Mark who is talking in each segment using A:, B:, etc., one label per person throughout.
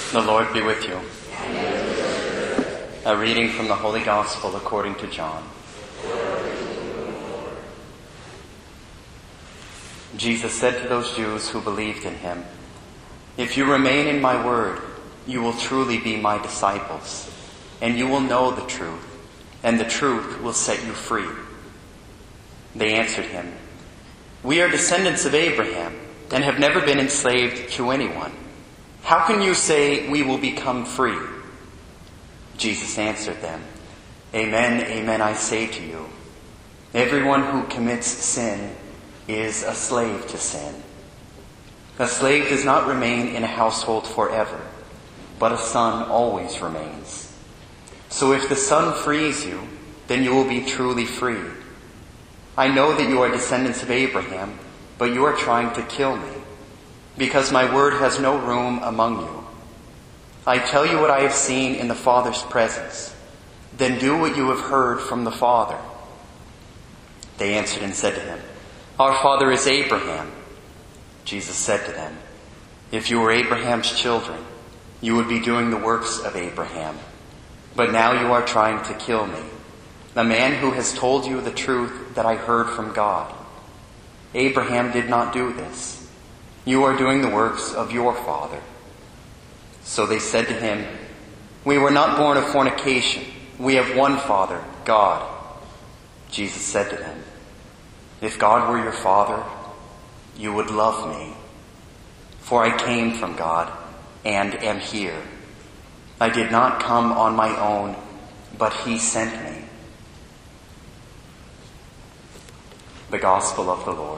A: The Lord be with you. A reading from the Holy Gospel according to John. Jesus said to those Jews who believed in him, "If you remain in my word, you will truly be my disciples, and you will know the truth, and the truth will set you free." They answered him, "We are descendants of Abraham and have never been enslaved to anyone. How can you say we will become free?" Jesus answered them, "Amen, amen, I say to you, everyone who commits sin is a slave to sin. A slave does not remain in a household forever, but a son always remains. So if the Son frees you, then you will be truly free. I know that you are descendants of Abraham, but you are trying to kill me, because my word has no room among you. I tell you what I have seen in the Father's presence. Then do what you have heard from the Father." They answered and said to him, "Our father is Abraham." Jesus said to them, "If you were Abraham's children, you would be doing the works of Abraham. But now you are trying to kill me, the man who has told you the truth that I heard from God. Abraham did not do this. You are doing the works of your father." So they said to him, "We were not born of fornication. We have one Father, God." Jesus said to them, "If God were your Father, you would love me, for I came from God and am here. I did not come on my own, but he sent me." The Gospel of the Lord.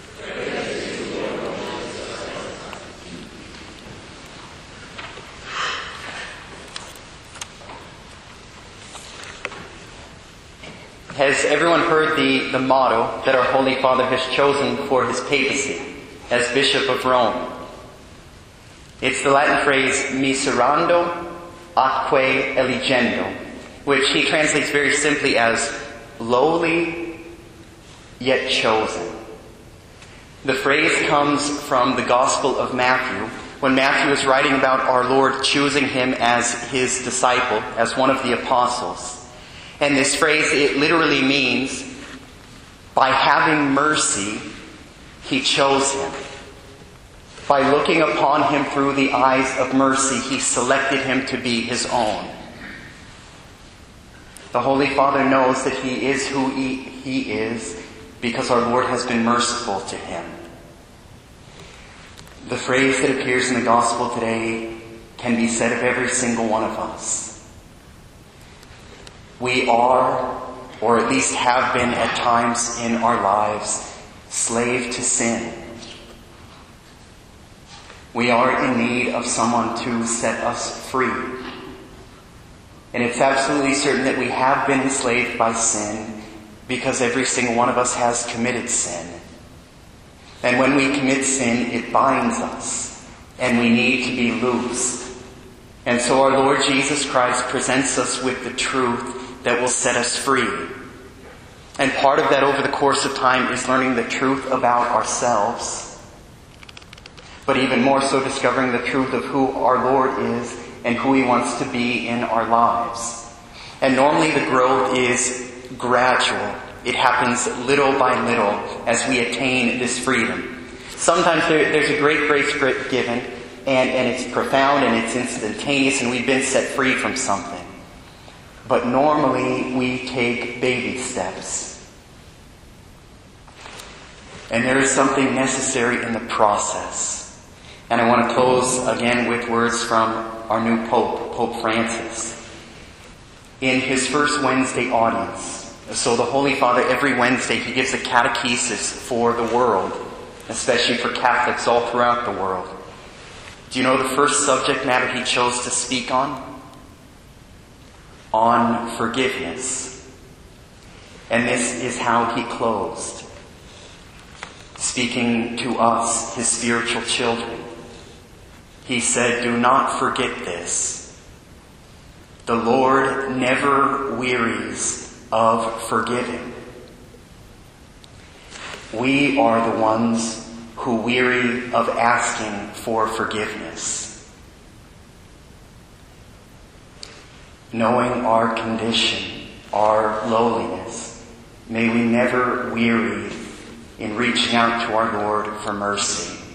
A: Has everyone heard the motto that our Holy Father has chosen for his papacy as Bishop of Rome? It's the Latin phrase miserando atque eligendo, which he translates very simply as lowly yet chosen. The phrase comes from the Gospel of Matthew, when Matthew is writing about our Lord choosing him as his disciple, as one of the apostles. And this phrase, it literally means, by having mercy, he chose him. By looking upon him through the eyes of mercy, he selected him to be his own. The Holy Father knows that he is who he is because our Lord has been merciful to him. The phrase that appears in the Gospel today can be said of every single one of us. We are, or at least have been at times in our lives, slave to sin. We are in need of someone to set us free. And it's absolutely certain that we have been enslaved by sin because every single one of us has committed sin. And when we commit sin, it binds us, and we need to be loosed. And so our Lord Jesus Christ presents us with the truth that will set us free. And part of that over the course of time is learning the truth about ourselves, but even more so discovering the truth of who our Lord is and who he wants to be in our lives. And normally the growth is gradual. It happens little by little as we attain this freedom. Sometimes there's a great grace given, and it's profound and it's instantaneous, and we've been set free from something. But normally we take baby steps. And there is something necessary in the process. And I want to close again with words from our new Pope, Pope Francis. In his first Wednesday audience, so the Holy Father every Wednesday he gives a catechesis for the world, especially for Catholics all throughout the world. Do you know the first subject matter he chose to speak on? On forgiveness. And this is how he closed, speaking to us, his spiritual children. He said, "Do not forget this. The Lord never wearies of forgiving." We are the ones who weary of asking for forgiveness. knowing our condition, our lowliness, may we never weary in reaching out to our Lord for mercy.